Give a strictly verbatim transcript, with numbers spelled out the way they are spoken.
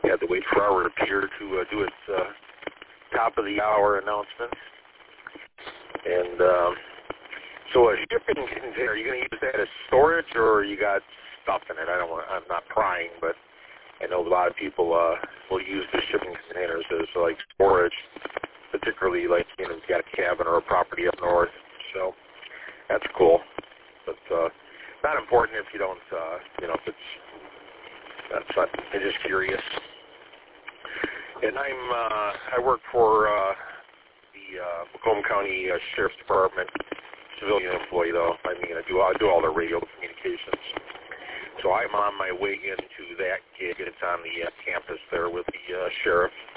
had to wait for our repeater to uh, do its uh, top of the hour announcement. And um, so a shipping container, are you going to use that as storage, or you got stuff in it? I don't want, I'm not prying, but I know a lot of people uh, will use the shipping containers as like storage, particularly like, you know, you've got a cabin or a property up north. So that's cool. But uh, not important if you don't, uh, you know, if it's, that's not, I'm just curious. And I'm, uh, I work for uh, the uh, Macomb County uh, Sheriff's Department, civilian employee though. I mean, I do, I do all the radio communications. So I'm on my way into that gig. It's on the uh, campus there with the uh, sheriff.